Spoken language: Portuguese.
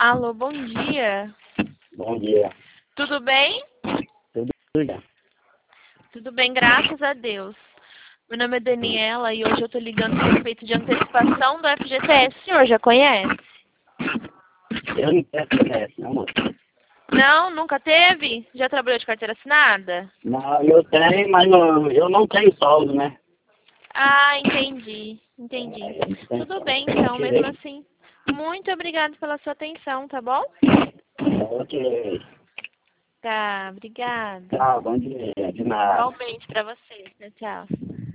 Alô, bom dia. Bom dia. Tudo bem? Tudo bem? Tudo bem, graças a Deus. Meu nome é Daniela e hoje eu tô ligando a respeito de antecipação do FGTS. O senhor já conhece? Eu não quero FGTS, não, mano. Não, nunca teve? Já trabalhou de carteira assinada? Não, eu tenho, mas eu não tenho saldo, né? Ah, entendi. Entendi. Eu não tenho Tudo saldo. bem, Eu então, mesmo tirei. assim. Muito obrigada pela sua atenção, tá bom? Eu tirei. Tá, obrigada. Tchau, bom dia. De nada. Igualmente pra você. Tchau, tchau.